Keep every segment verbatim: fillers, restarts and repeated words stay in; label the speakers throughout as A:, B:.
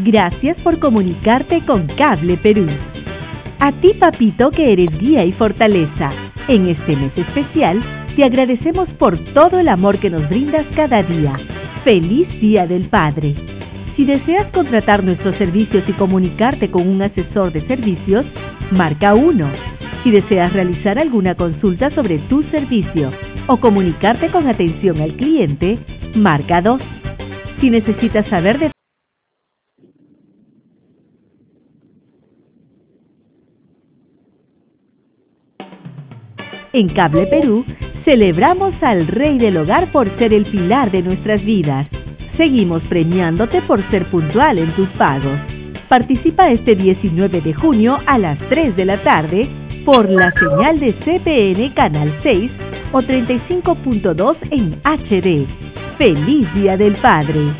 A: Gracias por comunicarte con Cable Perú. A ti, papito, que eres guía y fortaleza. En este mes especial, te agradecemos por todo el amor que nos brindas cada día. ¡Feliz Día del Padre! Si deseas contratar nuestros servicios y comunicarte con un asesor de servicios, marca uno. Si deseas realizar alguna consulta sobre tu servicio o comunicarte con atención al cliente, marca dos. Si necesitas saber de En Cable Perú, celebramos al Rey del Hogar por ser el pilar de nuestras vidas. Seguimos premiándote por ser puntual en tus pagos. Participa este diecinueve de junio a las tres de la tarde por la señal de C P N Canal seis o treinta y cinco punto dos en H D. ¡Feliz Día del Padre!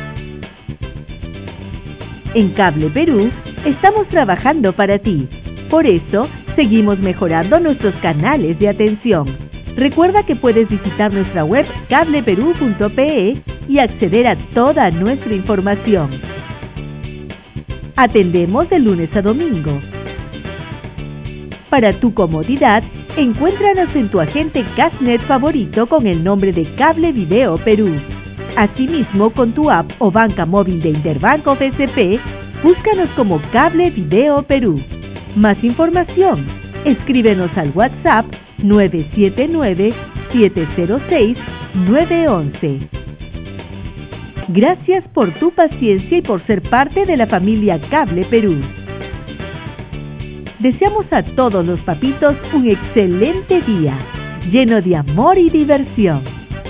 A: En Cable Perú, estamos trabajando para ti. Por eso, seguimos mejorando nuestros canales de atención. Recuerda que puedes visitar nuestra web cable perú punto pe y acceder a toda nuestra información. Atendemos de lunes a domingo. Para tu comodidad, encuéntranos en tu agente Cashnet favorito con el nombre de Cable Video Perú. Asimismo, con tu app o banca móvil de Interbanco B C P, búscanos como Cable Video Perú. Más información, escríbenos al WhatsApp nueve siete nueve, siete cero seis, nueve uno uno. Gracias por tu paciencia y por ser parte de la familia Cable Perú. Deseamos a todos los papitos un excelente día, lleno de amor y diversión.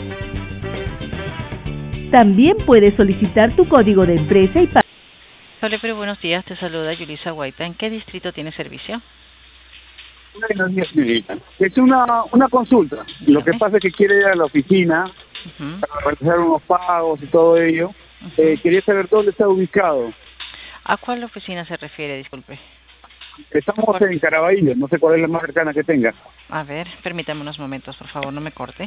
A: También puedes solicitar tu código de empresa y pagar.
B: Cable Perú, buenos días, te saluda Yulisa Guaita. ¿En qué distrito tiene servicio?
C: Buenos días, señorita. Es una, una consulta. Lo que pasa es que quiere ir a la oficina
B: Uh-huh.
C: para realizar unos pagos y todo ello.
B: Uh-huh.
C: Eh, quería saber dónde está ubicado.
B: ¿A cuál oficina se refiere? Disculpe.
C: Estamos
B: ¿Cuál?
C: en Caraballo, no sé cuál es la más cercana que tenga.
B: A ver, permítame unos momentos, por favor, no me corte.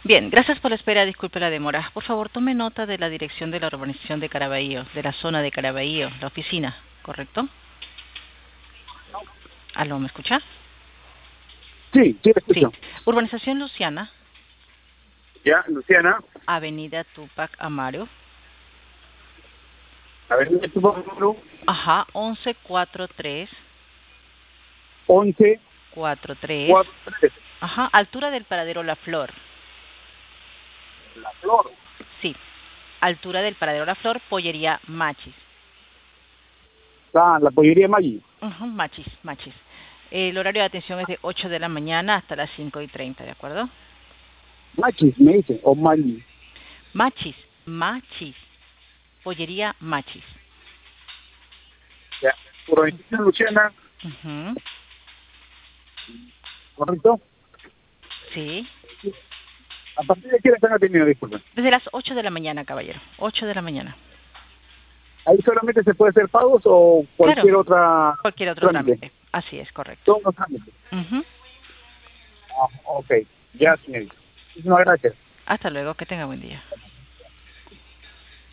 B: Bien, gracias por la espera, disculpe la demora. Por favor, tome nota de la dirección de la urbanización de Caraballo, de la zona de Caraballo, la oficina, ¿correcto? ¿Aló, me escucha?
C: Sí, sí, te
B: Sí.
C: escucho.
B: Urbanización Luciana,
C: Ya, Luciana.
B: Avenida Tupac Amaru.
C: A ver, ¿tu número?
B: Ajá, once cuarenta y tres.
C: once
B: cuarenta y tres.
C: cuarenta y tres.
B: Ajá, altura del paradero La Flor.
C: La Flor.
B: Sí, altura del paradero La Flor, pollería Machis.
C: Ah, la pollería Maggi.
B: Ajá, Machis, Machis. El horario de atención es de ocho de la mañana hasta las cinco y treinta, ¿de acuerdo?
C: Machis, me dice, o Maggi.
B: Machis, Machis. Pollería Machis.
C: Ya. Urbanización Luciana,
B: Ujú.
C: ¿correcto?
B: Sí.
C: ¿A partir de qué hora están atendiendo, disculpen?
B: Desde las ocho de la mañana, caballero. ocho de la mañana.
C: ¿Ahí solamente se puede hacer pagos o cualquier
B: Claro.
C: otra
B: Cualquier otro
C: trámite?
B: trámite. Así es, correcto.
C: Todos los trámites.
B: Ujú.
C: Ah, ok. Ya, señorita. Muchísimas gracias.
B: Hasta luego, que tenga buen día.